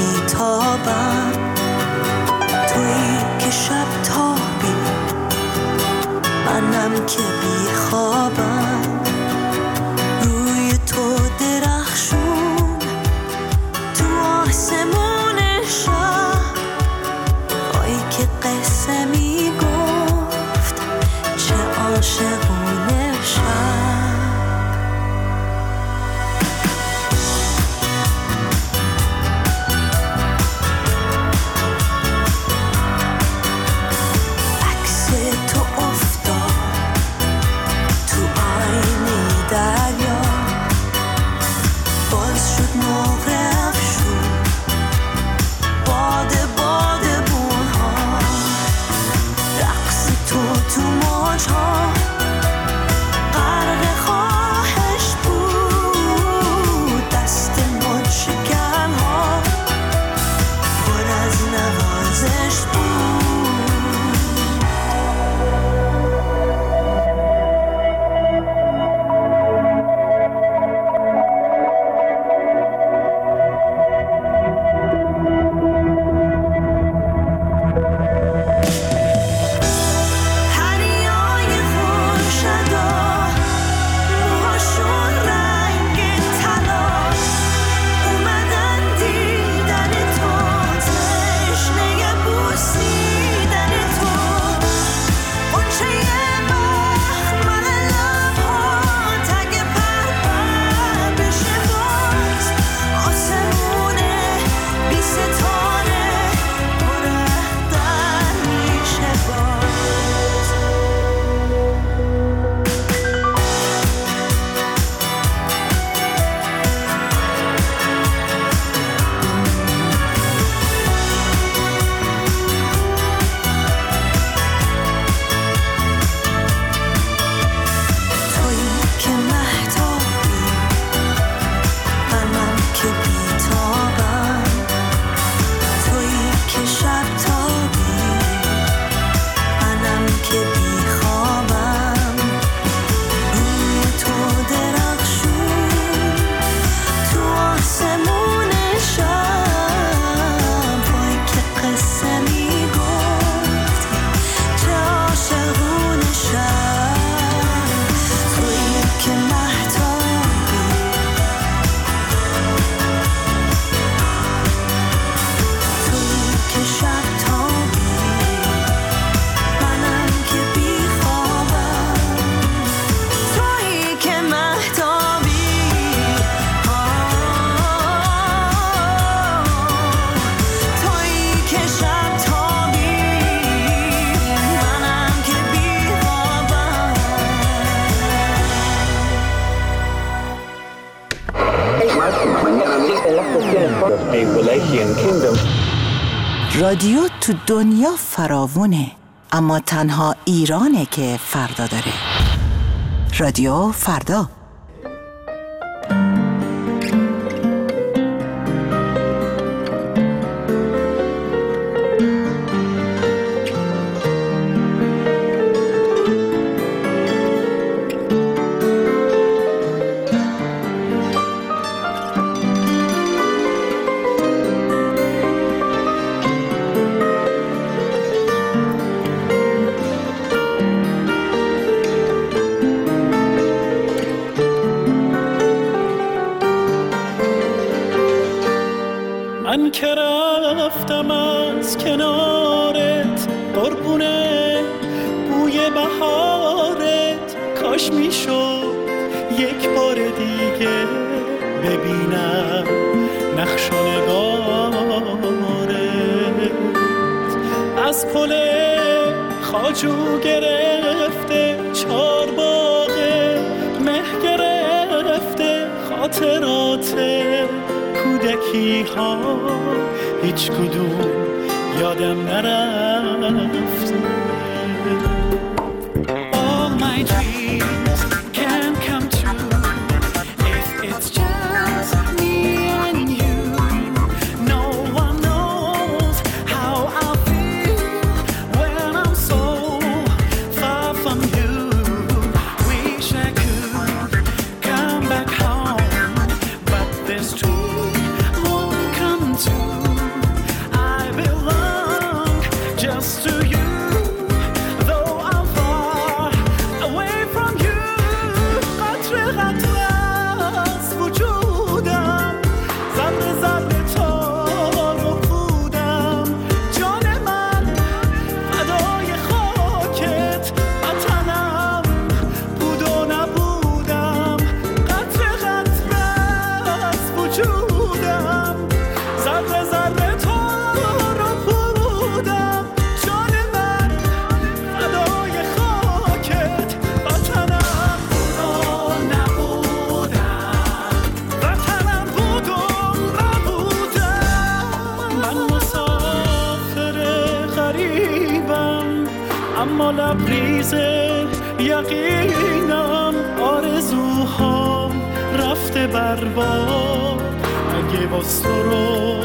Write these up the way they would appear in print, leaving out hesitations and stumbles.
بیتابم، تویی که شب تابی، منم که بیخوابم. روی تو درخشون تو آسمون شب، پایی که قصه میگفت چه عاشقونه شب. رادیو تو دنیا فراوونه، اما تنها ایرانه که فردا داره. رادیو فردا. من که رفتم از کنارت قربونه بوی بهارت، کاش میشد یک بار دیگه ببینم نقش و نگارت. از پل خواجو گرفته چارباغ مه گرفته، خاطرات کودکی ها هیچ کدوم یادم نرفته. All my dreams can come true if it's just me and you. No one knows how I feel when I'm so far from you. Wish I could come back home, but this dream won't come true. close to you, though I'm far away from you. قطره قطره از وجودم، ذره ذره تار و پودم. جان من فدای خاکت، وطنم بود و نبودم. قطره قطره از وجودم، ذره ذره تار و پودم. جان من فدای خاکت، وطنم بود و نبودم. وطنم بود و نبودم. من مسافر غریبم، اما لبریز یقینم. آرزوهام رفته برباد، اگه باز تو رو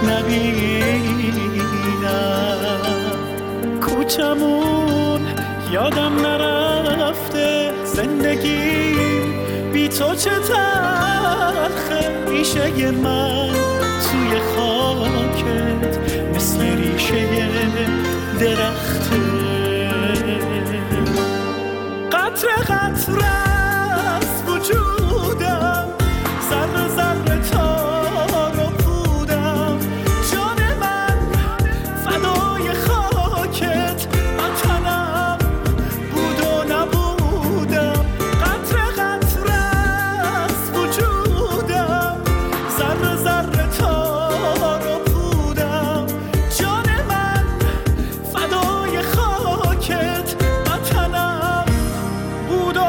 نبینم. کوچمون یادم نرفته، زندگیم بی تو چه تلخه. ریشه من توی خاکت مثل ریشه درخته. قطره قطره از وجودم، ذره ذره تار و پودم. جان من فدای خاکت، وطنم بود و نبودم. قطره قطره از وجودم، ذره ذره تار و پودم. جان من فدای خاکت، وطنم بود و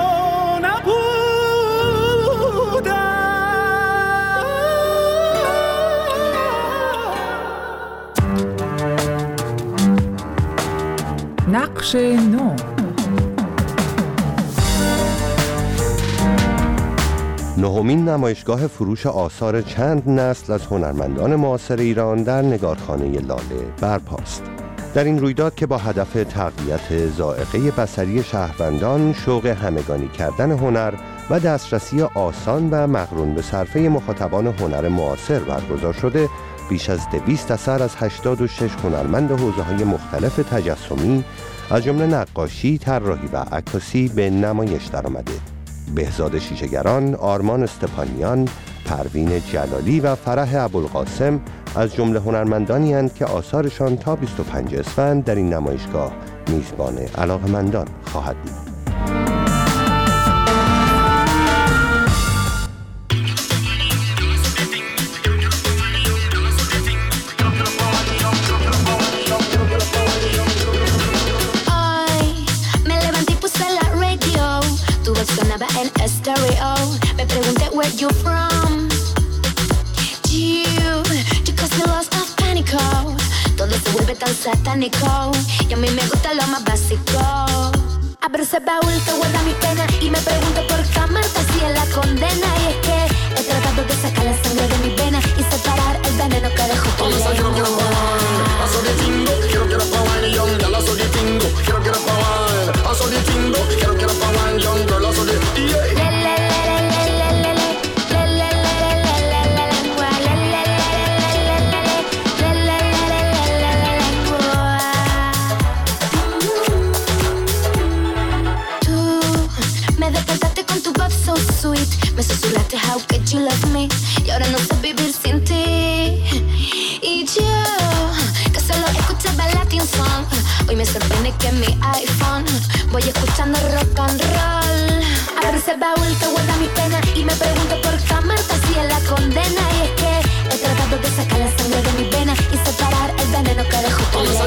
نقش نو. نهمین نمایشگاه فروش آثار چند نسل از هنرمندان معاصر ایران در نگارخانه لاله برپاست. در این رویداد که با هدف تقویت ذائقه بصری شهروندان، شوق همگانی کردن هنر و دسترسی آسان و مقرون به صرفه مخاطبان هنر معاصر برگزار شده، بیش از 200 اثر از 86 هنرمند حوزه‌های مختلف تجسمی از جمله نقاشی، طراحی و عکاسی به نمایش درآمده. بهزاد شیشه‌گران، آرمان استپانیان، پروین جلالی و فرح ابوالقاسم از جمله هنرمندانی اند که آثارشان تا 25 اسفند در این نمایشگاه میزبان علاقه‌مندان خواهد بود. Sonaba en estéreo. Me pregunté where you from. You cause me lost of pánico. Todo se vuelve tan satánico. Y a mí me gusta lo más básico. Abro ese baúl que guarda mi pena y me pregunto por qué amarte así es la condena. Y es que he tratado de sacar la sangre de mi vena y separar el veneno que dejó tu lengua. Sweet, me susurraste how could you love me y ahora no sé vivir sin ti. Y yo que solo escuchaba Latin song, hoy me sorprende que en mi iPhone voy escuchando rock and roll. Abro ese baúl que guarda mi pena y me pregunto por qué amarte así es la condena. Y es que he tratado de sacar la sangre de mi vena y separar el veneno que dejó tu lengua.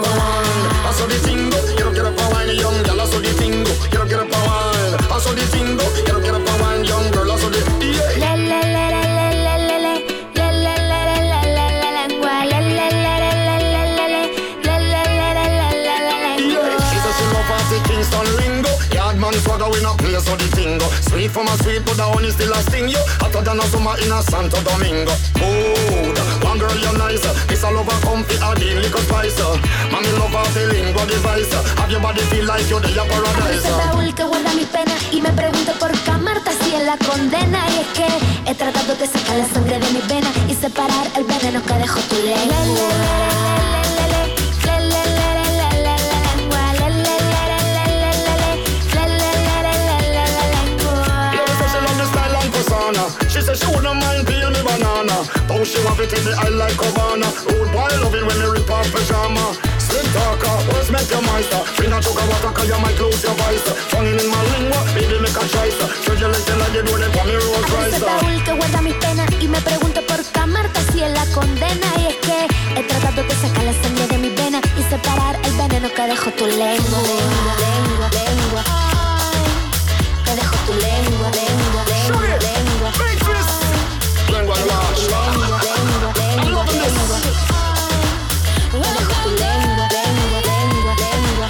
So the tingo, sweet from a sweet, but the honey still a sting you. Hotter than a summer in a Santo Domingo. Mood, one girl you're nice. This all over comfy, a deal liquor spice. Mami love a feeling, what device. Have your body feel like you're the paradise. Ese baúl que guarda mi pena y me pregunto por qué amarte así es la condena. Y es que he tratado de sacar la sangre de mi vena y separar el veneno que dejó tu lengua. she want to take me I like Havana. Old boy loving when me rip off pajama. Slim talker, what's make your monster? Bring a choker water cause you might lose your voice. Tongue in my lingua, baby make a choice. Show you like you do it for me Rolls Royce. Ese baúl que guarda mis penas y me pregunto por qué amarte si es la condena. Y es que he tratado de sacar la sangre de mis venas y separar el veneno que dejó tu lengua. Lengua, lengua, que dejó tu lengua, lengua, lengua, lengua. Lengua, lengua, lengua, lengua. Que dejó tu lengua, lengua, lengua, lengua.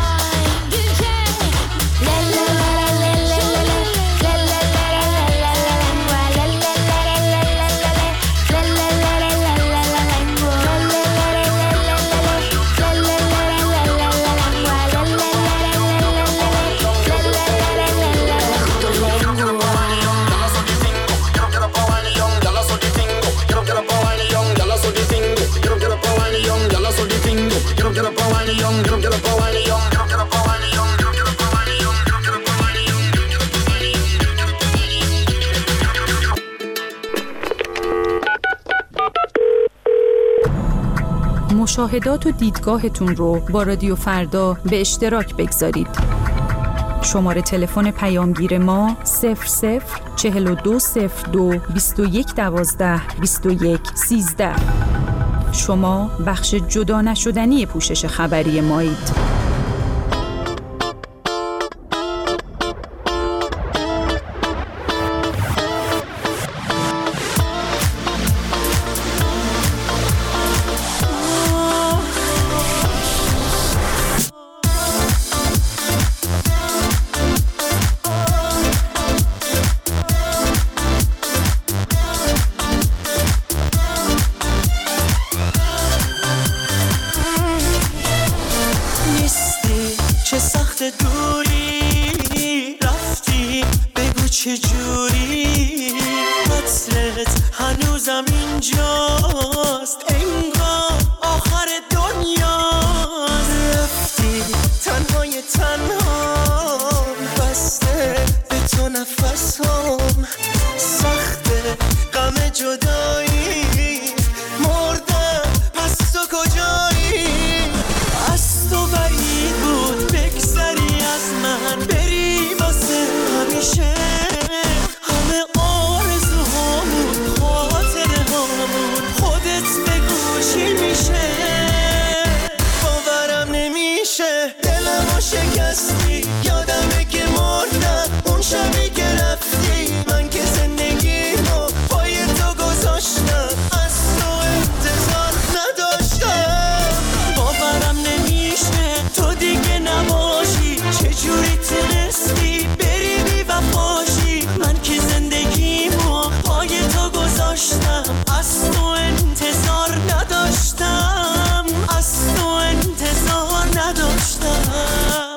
مشاهدات و دیدگاهتون رو با رادیو فردا به اشتراک بگذارید. شماره تلفن پیامگیر ما 004202 2112 2113. شما بخش جدا نشدنی پوشش خبری مایید. چجوری حسرت هنوزم اینجاست، انگار آخر دنیاست. رفتی تنهای تنها بسته به تو نفسم، سخته غم جدایی، مردم پس تو کجایی؟ از تو بعید بود بگذری از من، بری واسه همیشه. همه آرزوهامون خاطره هامون خودت بگو چی میشه. باورم نمیشه دلمو شکستی، یادمه که مردم اون شبی که رفتی. من که زندگیمو پای تو گذاشتم، از تو انتظار نداشتم. باورم نمیشه تو دیگه نباشی، چجوری تونستی بری بی وفاشی. من که زندگیمو پای تو گذاشتم، از تو انتظار نداشتم، از تو انتظار نداشتم.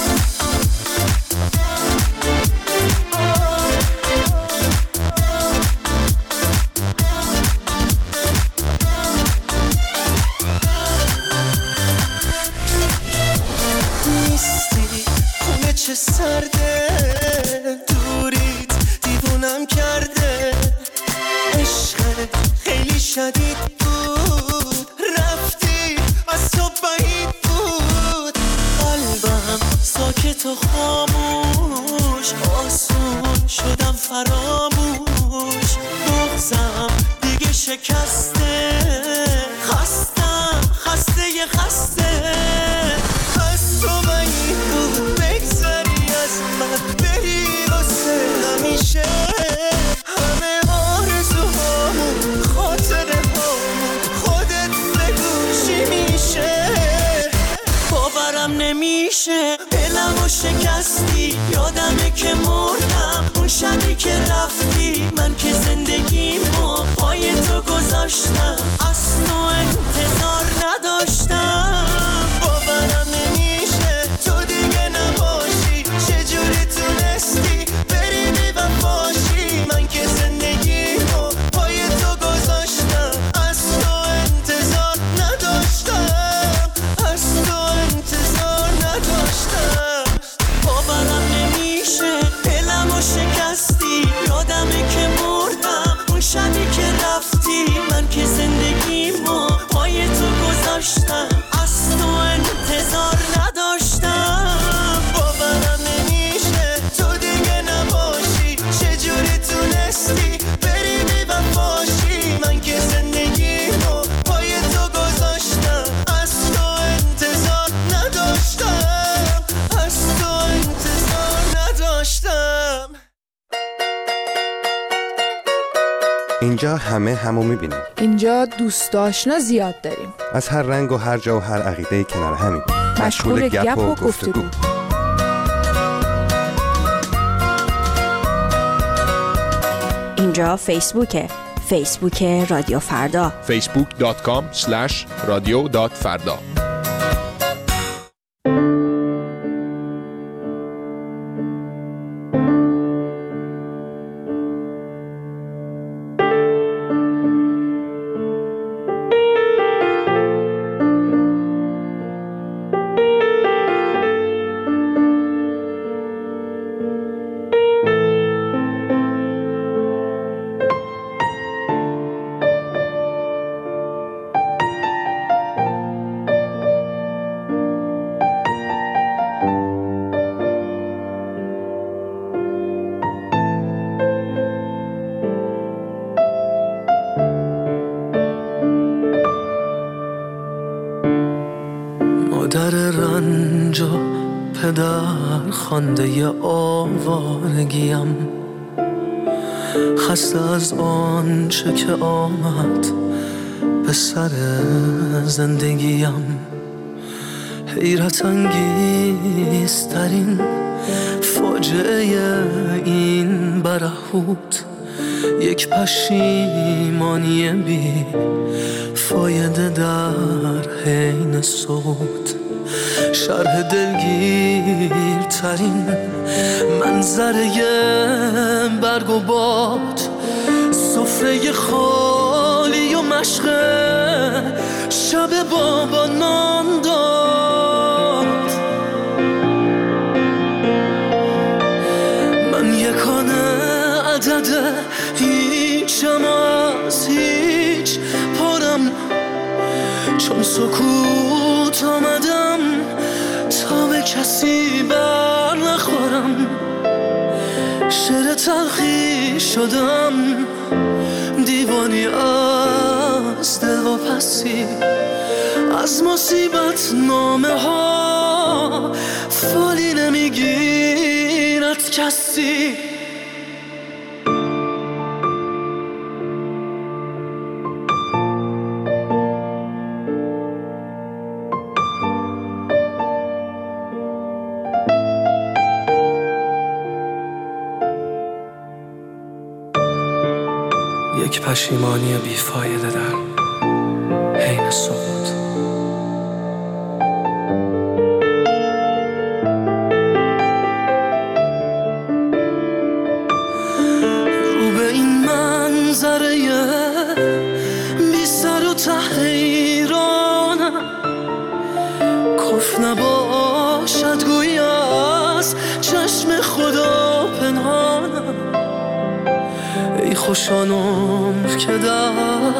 نیستی خونه چه سرده، دوریت دیوونم کرده. عشقت خیلی شدید بود، رفتی از تو بعید بود. قلبم ساکت و خاموش، آسون شدم فراموش. بغضم دیگه شکسته، خستم خسته ی خسته. از تو بعید بود بگذری از من، بری واسه همیشه. همه آرزوهامون خاطره هامون خودت بگو چی میشه. باورم نمیشه دلمو شکستی، یادمه که مردم اون شبی که رفتی. من که زندگیمو پای تو گذاشتم، از تو انتظار نداشتم. باورم نمیشه تو دیگه نباشی، چجوری تونستی بری بی وفاشی. من که زندگیمو پای تو گذاشتم، از تو انتظار نداشتم، از تو انتظار نداشتم. باورم نمیشه دلمو شکستی، یادمه که مردم اون شبی که رفتی. من اینجا همه همو میبینیم. اینجا دوست آشنا زیاد داریم. از هر رنگ و هر جا و هر عقیده کنار همین. مشغول گپ و گفتگو. اینجا فیسبوکه. فیسبوک رادیو فردا. facebook.com/radio.farda. مادر رنج و پدر خانده آوارگیم، خسته از آنچه که آمد به سر زندگیم. حیرت انگیزترین فاجعه این برهوت، یک پشیمانی بی فایده در حین صوت. شرح دلگیرترین منظره برگ و باد، سفره خالی و مشق شب بابا نان داد. من یکانه عدد هیچم از هیچ پارم، چون سکوت آمدم تا به کسی بر نخورم. شعر تلخی شدم، دیوانی از دل و پسی، از مصیبت نامه ها فالی نمیگیرد کسی. یک پشیمانی بیفایده در حین سقوط. رو به این منظره بی سر و ته حیرانم، کف نباشد گویی از چشم خدا پنهانم. ای خوشان عمر که در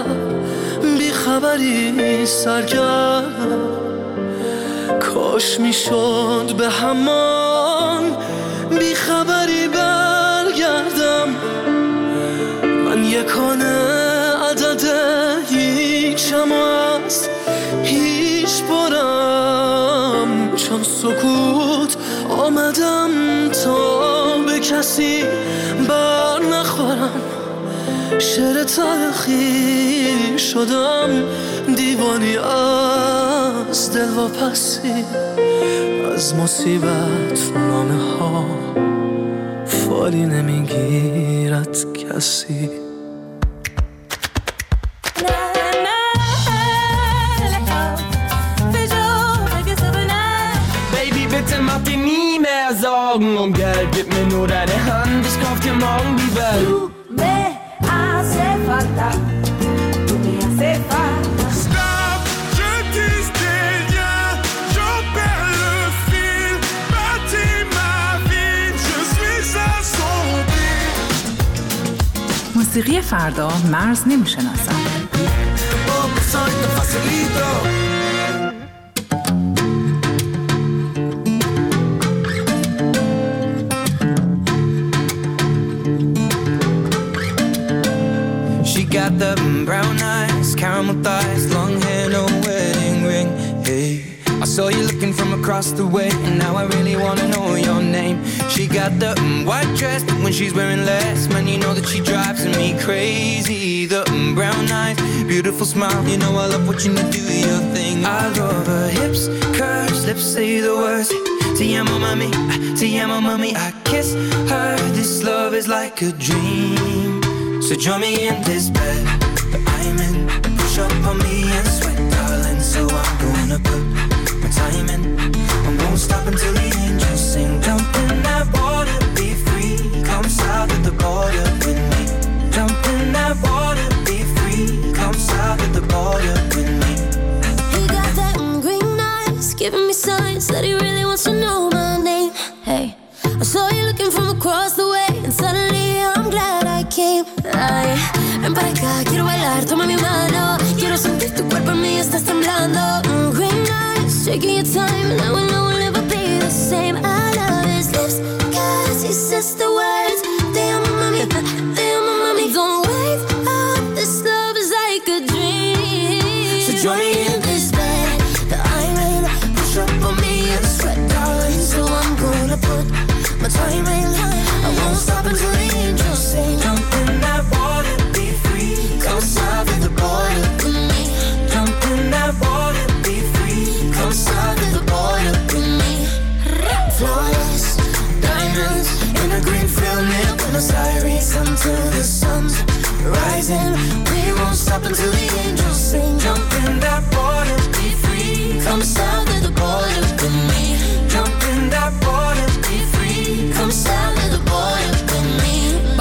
بیخبری سرگردم، کاش میشد به همان بیخبری برگردم. من یکانه عدد هیچم از هیچ بارم، چون سکوت آمدم تا به کسی بر نخورم. شعر تلخی شدم، دیوانی از دل و پسی، از مصیبت نامه ها فالی نمیگیرد کسی. Baby, bitte mach dir nie mehr Sorgen um Geld, gib mir nur deine Hand, ich kauf dir morgen die Welt. Stop, je tisse des liens, j'en perds le fil, bâtis ma vie, je suis assombri. موسیقی فردا مرز نمیشناسم. She got the brown eyes, caramel thighs, long hair, no wedding ring. Hey, I saw you looking from across the way, and now I really wanna know your name. She got the white dress, but when she's wearing less, man, you know that she drives me crazy. The brown eyes, beautiful smile, you know I love watching you do your thing. I love her hips, curves, lips say the words. Te amo mami, te amo mami. I kiss her, this love is like a dream. So join me in this bed that I'm in. Push up on me and sweat, darling. So I'm gonna put my time in. I won't stop until the angels sing. Jump in that water, be free. Come south of the border with me. Jump in that water, be free. Come south of the border with me. He got that green eyes, giving me signs that he really wants to know my name. Hey, I saw you looking from across the way, and suddenly I'm glad I came. Ay, ven para acá, quiero bailar, toma mi mano. Quiero sentir tu cuerpo en mí, estás temblando. Green eyes, taking your time, and I will know we'll never be the same. I love his lips, cause he says the words. Te amo mami, te amo mami. Don't wake up, this love is like a dream. So join me in this bed that I'm in. Push up on me and sweat, darling. So I'm gonna put my time in. I won't stop until the angels sing. Jump in that water, be free. Come south of the border with me. Jump in that water, be free. Come south of the border with me. Flawless diamonds in a green field near Buenos Aires. Until the sun's rising, we won't stop until the angels sing. Jump in that water, be free. Come south of the border with me. Jump in that water, be free. Come south of the border with me.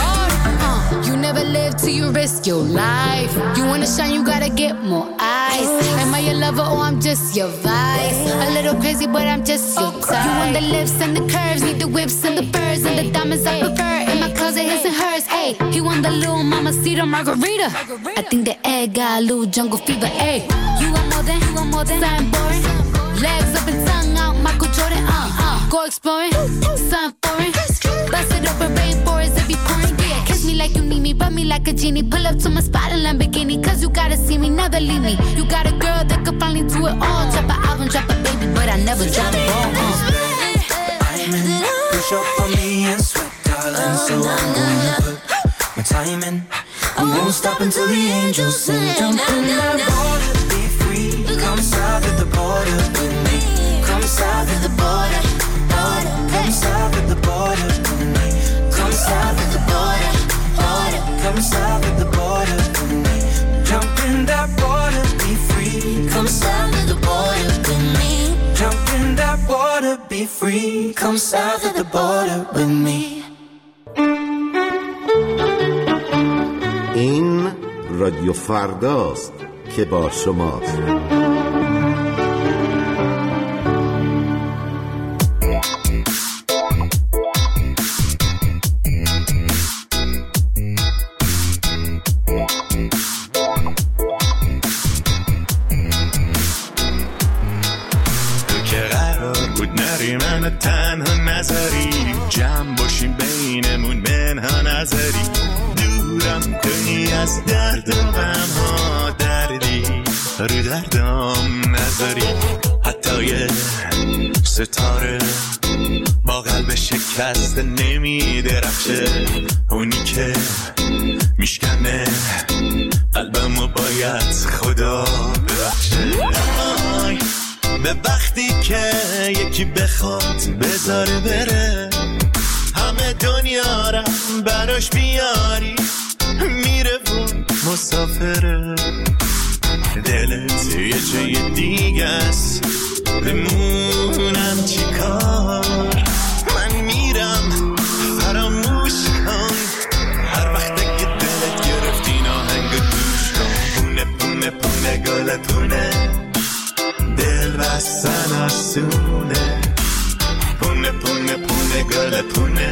You never live till you risk your life. You wanna shine, you gotta get more eyes. Am I your lover or I'm just your vice? A little crazy, but I'm just your type. You want the lips and the curves, need the whips and the furs and the diamonds I prefer. In my closet, his and hers. Ayy, he want the little mamacita margarita. I think the egg got a little jungle fever. Ayy, you want more than something boring. Legs up and tongue out, Michael Jordan. Go exploring, something foreign. Bust it up in rainforest, it be pouring. Yeah, kiss me like you need me, rub me like a genie. Pull up to my spot in Lamborghini, cause you gotta see me, never leave me. You got a girl that could finally do it all. Drop an album, drop a baby, but I never drop a ball. I'm in, push up on me and sweat, darling. So I'm gonna put my time in. I won't stop until the angels sing. Jump in that water, be free. Come south of the border with me. Come south of the border, border. Come south of the border with me. Come south of the border, border. Come south of the border with me. Jump in that water, be free. Come south of the border with me. Jump in that water, be free. Come south of the border with me. این رادیو فرداست که با شماست. من تنها نظری جمع باشیم بینمون منها نظری دورم کنی از درد و غمها دردی رو دردم نظری حتی یه ستاره با قلب شکسته نمی درخشه اونی که میشکنه قلبمو باید خدا ببخشه به وقتی که یکی بخواد بذاره بره همه دنیا را براش بیاری میره و مسافره دلت یه جای دیگه است بمونم چی کار من میرم فراموش کن هر وقت که دلت گرفتی ناهنگ گوش کن پونه پونه پونه گل پونه دل بستن آسونه پونه پونه پونه گل پونه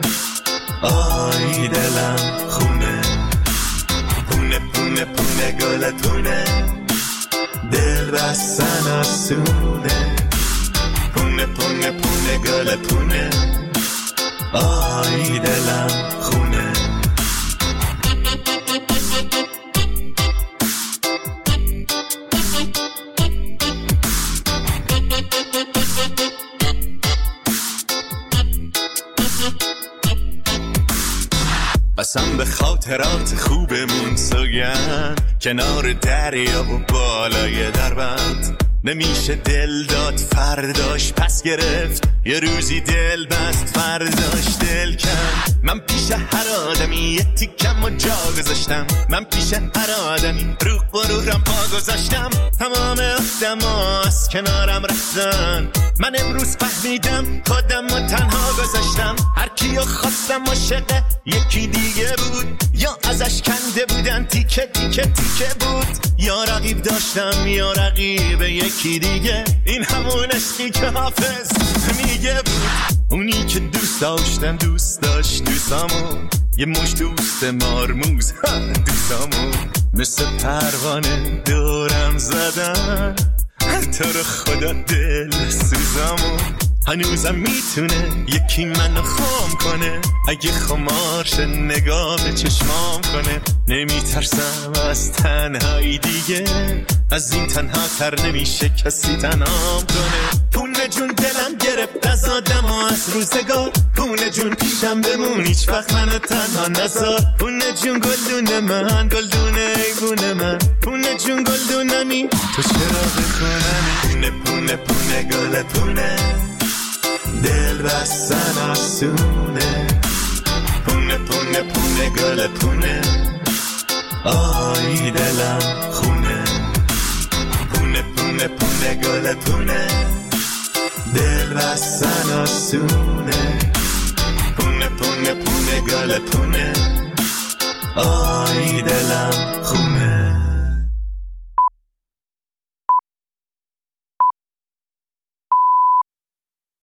آی دلم خونه پونه پونه پونه گل پونه دل بستن آسونه پونه پونه پونه گل پونه آی دلم خونه قسم به خاطرات خوبمون سوگن، کنار دریا و بالای دربند. نمیشه دل داد فرداش پس گرفت، یه روزی دل بست فرداش دل کن. من پیش هر آدمی یه تیکم و جا گذاشتم، من پیش هر آدمی رو غرورم پا گذاشتم. تمام آدما از کنارم رفتن، من امروز فهمیدم خودم رو تنها گذاشتم. هر کیو خواستم عاشق یکی دیگه بود، یا ازش کنده بودن تیکه تیکه تیکه بود، یا رقیب داشتم یا رقیب یکی دیگه. این همون عشقی که حافظ میگه بود، اونی که دوست داشتم دوست داشت دوستامو، یه مش دوست مارموز دوستامو مثل پروانه دورم زدن. تو رو خدا دل سوزامو، هنوزم میتونه یکی منو خام کنه، اگه خمارش نگاه به چشمام کنه. نمیترسم از تنهایی دیگه، از این تنها تر نمیشه کسی تنهام کنه. پونه جون دلم گرفت از آدم و از روزگار، پونه جون پیشم بمون هیچ وقت منو تنها نذار. پونه جون گلدون من، گلدون ایبون من، پونه جون گلدونمی تو چرا بخونمی. پونه پونه گل پونه، دل بستن آسونه. پونه پونه پونه گل پونه، آی دلم خونه. پونه پونه پونه گل پونه، دل بستن آسونه. پونه پونه پونه گل پونه، آی دلم خونه.